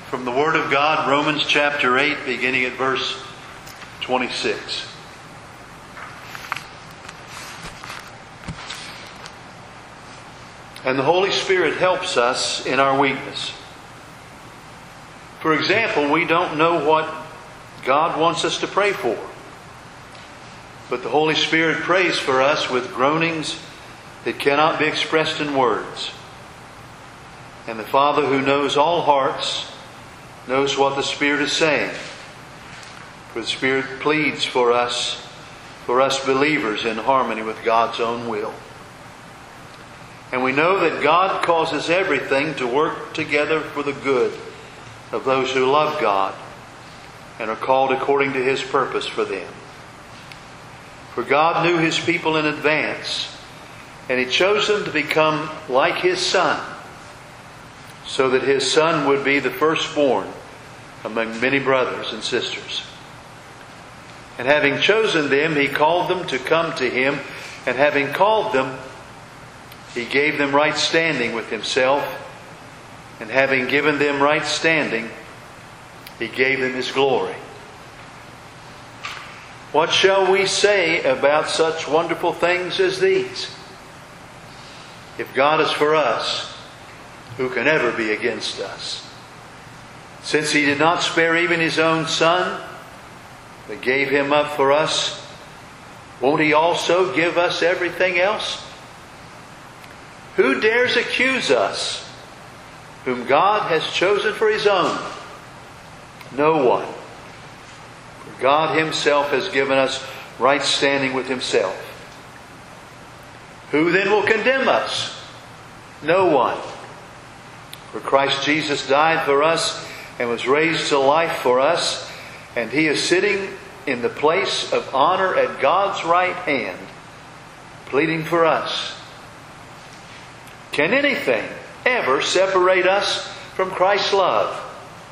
From the Word of God, Romans chapter 8, beginning at verse 26. And the Holy Spirit helps us in our weakness. For example, we don't know what God wants us to pray for. But the Holy Spirit prays for us with groanings that cannot be expressed in words. And the Father who knows all hearts knows what the Spirit is saying. For the Spirit pleads for us believers in harmony with God's own will. And we know that God causes everything to work together for the good of those who love God and are called according to His purpose for them. For God knew His people in advance, and He chose them to become like His Son, so that His Son would be the firstborn among many brothers and sisters. And having chosen them, He called them to come to Him, and having called them, He gave them right standing with Himself, and having given them right standing, He gave them His glory. What shall we say about such wonderful things as these? If God is for us, who can ever be against us? Since He did not spare even His own Son, but gave Him up for us, won't He also give us everything else? Who dares accuse us, whom God has chosen for His own? No one. For God Himself has given us right standing with Himself. Who then will condemn us? No one. For Christ Jesus died for us and was raised to life for us, and He is sitting in the place of honor at God's right hand, pleading for us. Can anything ever separate us from Christ's love?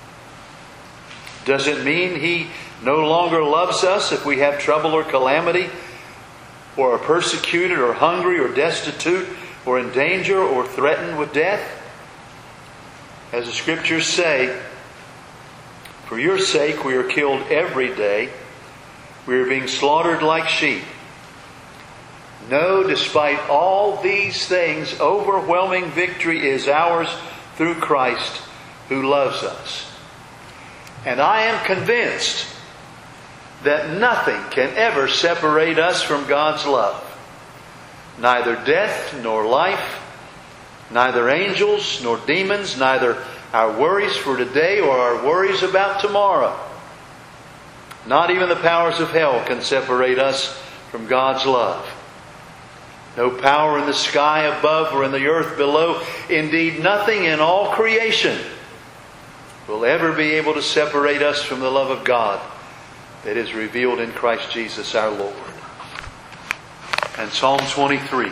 Does it mean He no longer loves us if we have trouble or calamity, or are persecuted or hungry or destitute or in danger or threatened with death? As the Scriptures say, for your sake we are killed every day. We are being slaughtered like sheep. No, despite all these things, overwhelming victory is ours through Christ who loves us. And I am convinced that nothing can ever separate us from God's love. Neither death nor life, neither angels nor demons, neither our worries for today or our worries about tomorrow. Not even the powers of hell can separate us from God's love. No power in the sky above or in the earth below, indeed nothing in all creation, will ever be able to separate us from the love of God that is revealed in Christ Jesus our Lord. And Psalm 23.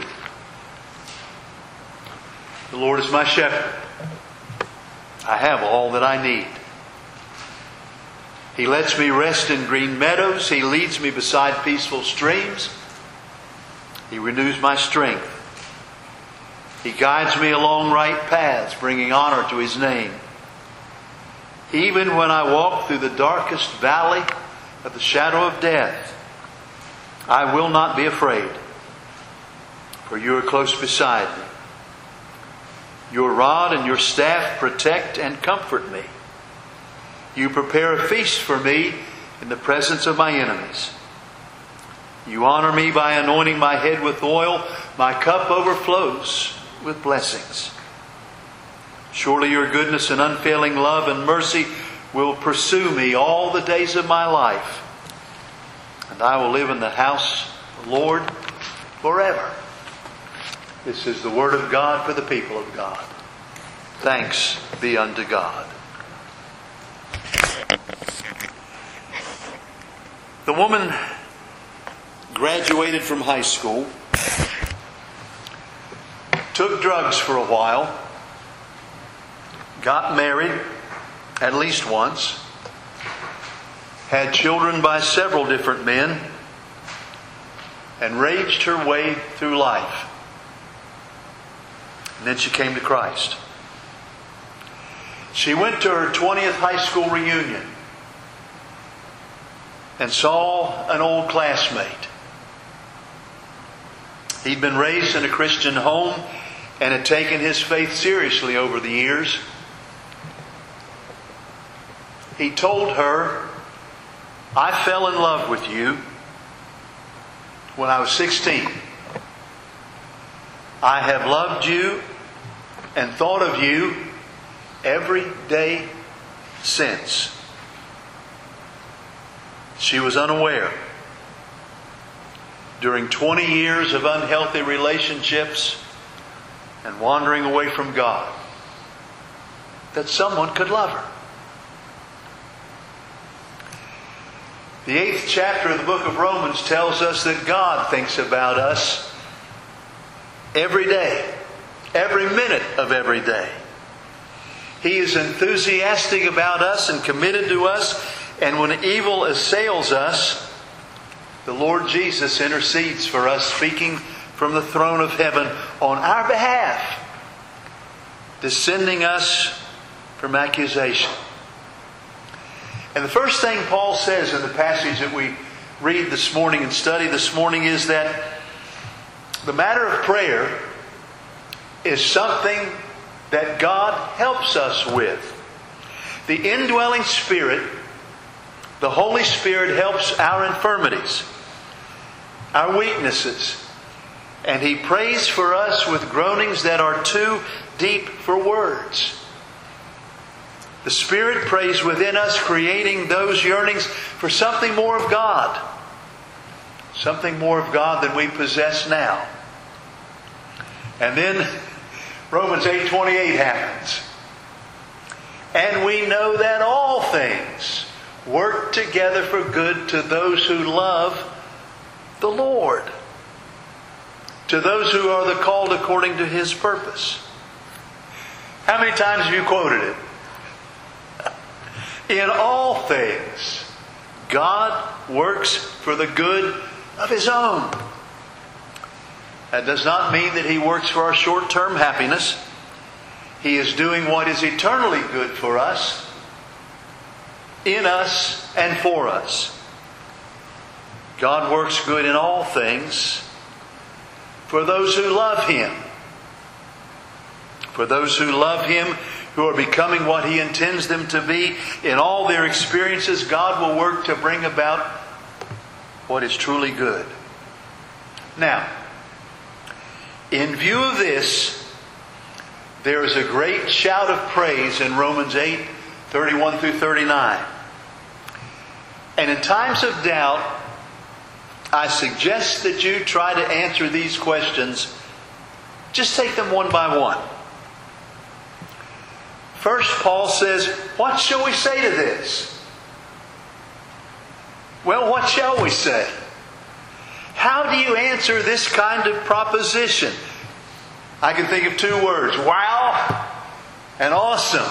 The Lord is my shepherd. I have all that I need. He lets me rest in green meadows. He leads me beside peaceful streams. He renews my strength. He guides me along right paths, bringing honor to His name. Even when I walk through the darkest valley of the shadow of death, I will not be afraid, for You are close beside me. Your rod and Your staff protect and comfort me. You prepare a feast for me in the presence of my enemies. You honor me by anointing my head with oil. My cup overflows with blessings. Surely Your goodness and unfailing love and mercy will pursue me all the days of my life. And I will live in the house of the Lord forever. This is the word of God for the people of God. Thanks be unto God. The woman graduated from high school, took drugs for a while, got married at least once, had children by several different men, and raged her way through life. And then she came to Christ. She went to her 20th high school reunion and saw an old classmate. He'd been raised in a Christian home and had taken his faith seriously over the years. He told her, "I fell in love with you when I was 16. I have loved you and thought of you every day since." She was unaware, during 20 years of unhealthy relationships and wandering away from God, that someone could love her. The 8th chapter of the book of Romans tells us that God thinks about us every day, every minute of every day. He is enthusiastic about us and committed to us, and when evil assails us, the Lord Jesus intercedes for us, speaking from the throne of heaven on our behalf, defending us from accusation. And the first thing Paul says in the passage that we read this morning and study this morning is that the matter of prayer is something that God helps us with. The indwelling Spirit, the Holy Spirit, helps our infirmities, our weaknesses. And He prays for us with groanings that are too deep for words. The Spirit prays within us, creating those yearnings for something more of God. Something more of God than we possess now. And then Romans 8:28 happens. And we know that all things work together for good to those who love the Lord, to those who are the called according to His purpose. How many times have you quoted it? In all things, God works for the good of His own. That does not mean that He works for our short-term happiness. He is doing what is eternally good for us, in us and for us. God works good in all things for those who love Him. For those who love Him, who are becoming what He intends them to be, in all their experiences, God will work to bring about what is truly good. Now, in view of this, there is a great shout of praise in Romans 8:31 through 39. And in times of doubt, I suggest that you try to answer these questions. Just take them one by one. First, Paul says, what shall we say to this? Well, what shall we say? How do you answer this kind of proposition? I can think of 2 words: wow and awesome.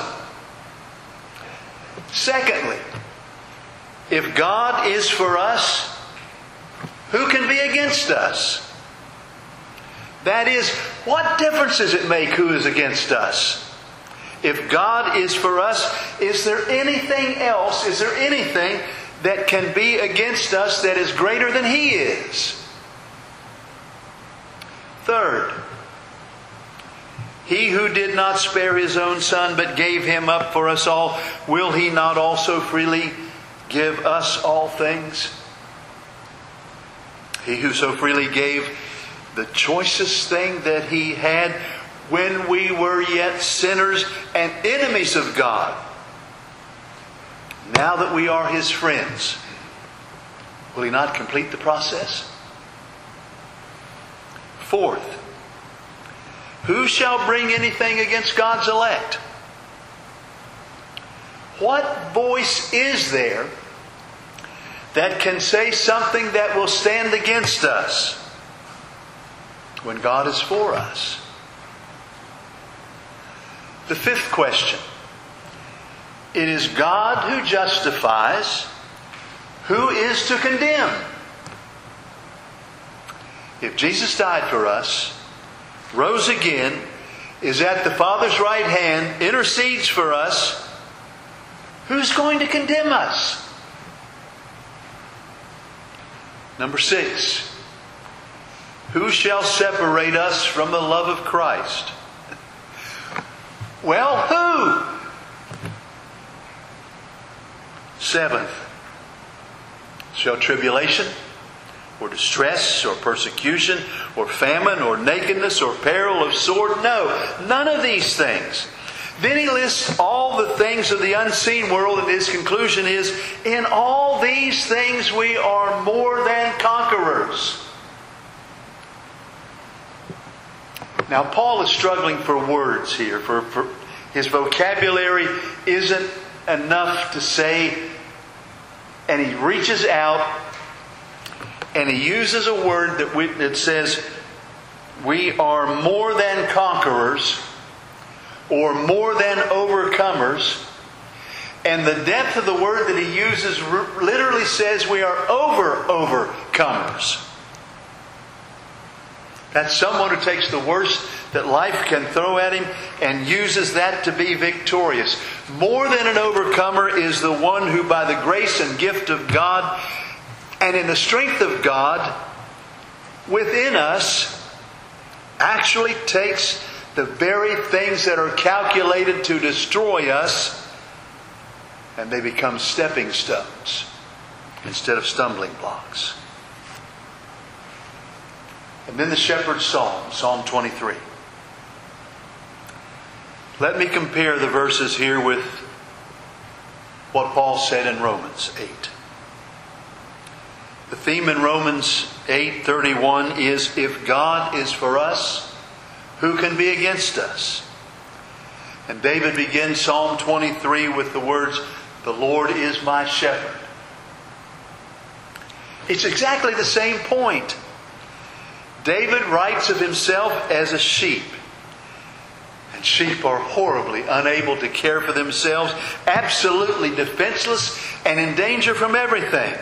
Secondly, if God is for us, who can be against us? That is, what difference does it make who is against us? If God is for us, is there anything else? Is there anything that can be against us that is greater than He is? Third, He who did not spare His own Son, but gave Him up for us all, will He not also freely give us all things? He who so freely gave the choicest thing that He had when we were yet sinners and enemies of God, now that we are His friends, will He not complete the process? Fourth, who shall bring anything against God's elect? What voice is there that can say something that will stand against us when God is for us? The fifth question: it is God who justifies. Who is to condemn? If Jesus died for us, rose again, is at the Father's right hand, intercedes for us, Who's going to condemn us? Number 6. Who shall separate us from the love of Christ? Well, who? 7th. Shall tribulation, or distress, or persecution, or famine, or nakedness, or peril of sword? No, none of these things. Then he lists all the things of the unseen world, and his conclusion is, in all these things we are more than conquerors. Now, Paul is struggling for words here. For his vocabulary isn't enough to say, and he reaches out and he uses a word that says, we are more than conquerors, or more than overcomers. And the depth of the word that he uses literally says we are overcomers. That's someone who takes the worst that life can throw at him and uses that to be victorious. More than an overcomer is the one who, by the grace and gift of God and in the strength of God within us, actually takes the very things that are calculated to destroy us, and they become stepping stones instead of stumbling blocks. And then the shepherd's psalm, Psalm 23. Let me compare the verses here with what Paul said in Romans 8. The theme in Romans 8:31 is, if God is for us, who can be against us? And David begins Psalm 23 with the words, the Lord is my shepherd. It's exactly the same point. David writes of himself as a sheep. And sheep are horribly unable to care for themselves, absolutely defenseless and in danger from everything.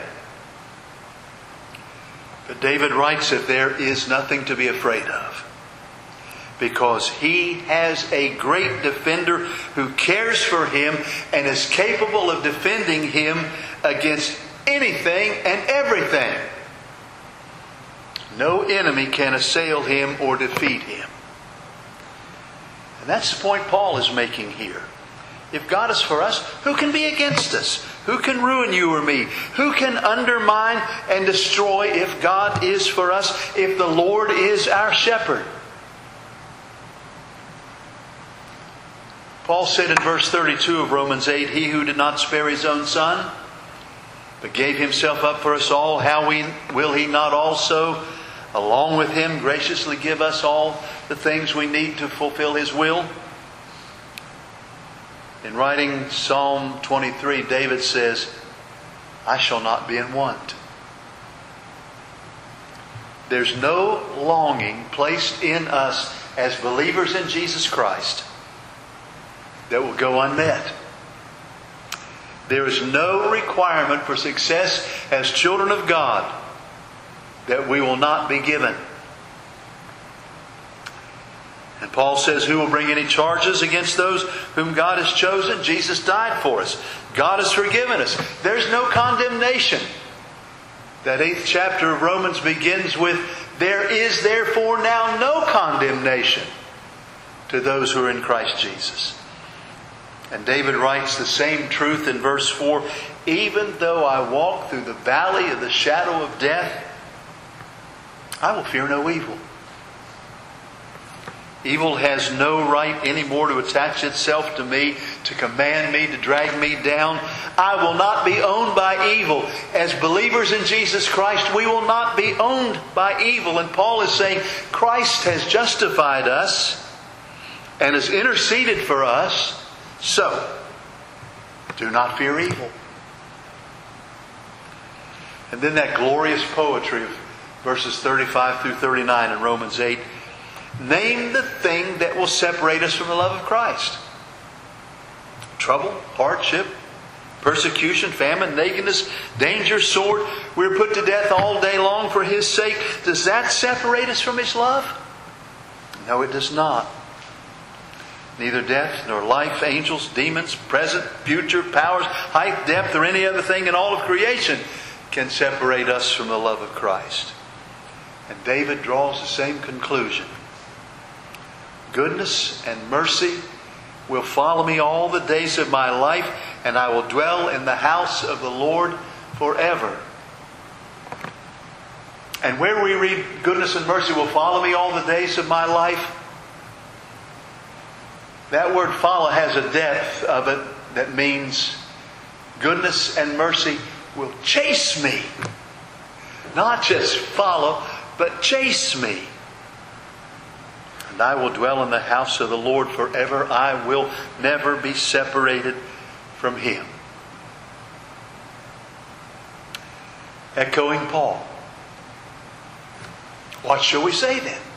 But David writes that there is nothing to be afraid of, because he has a great defender who cares for him and is capable of defending him against anything and everything. No enemy can assail him or defeat him. And that's the point Paul is making here. If God is for us, who can be against us? Who can ruin you or me? Who can undermine and destroy if God is for us, if the Lord is our shepherd? Paul said in verse 32 of Romans 8, he who did not spare his own son, but gave himself up for us all, how will he not also, along with him, graciously give us all the things we need to fulfill his will? In writing Psalm 23, David says, I shall not be in want. There's no longing placed in us as believers in Jesus Christ that will go unmet. There is no requirement for success as children of God that we will not be given. And Paul says, who will bring any charges against those whom God has chosen? Jesus died for us. God has forgiven us. There's no condemnation. That 8th chapter of Romans begins with, there is therefore now no condemnation to those who are in Christ Jesus. And David writes the same truth in verse 4. Even though I walk through the valley of the shadow of death, I will fear no evil. Evil has no right anymore to attach itself to me, to command me, to drag me down. I will not be owned by evil. As believers in Jesus Christ, we will not be owned by evil. And Paul is saying Christ has justified us and has interceded for us. So, do not fear evil. And then that glorious poetry of verses 35 through 39 in Romans 8. Name the thing that will separate us from the love of Christ. Trouble, hardship, persecution, famine, nakedness, danger, sword. We're put to death all day long for His sake. Does that separate us from His love? No, it does not. Neither death nor life, angels, demons, present, future, powers, height, depth, or any other thing in all of creation can separate us from the love of Christ. And David draws the same conclusion. Goodness and mercy will follow me all the days of my life, and I will dwell in the house of the Lord forever. And where we read, goodness and mercy will follow me all the days of my life, that word follow has a depth of it that means goodness and mercy will chase me. Not just follow, but chase me. And I will dwell in the house of the Lord forever. I will never be separated from Him. Echoing Paul. What shall we say then?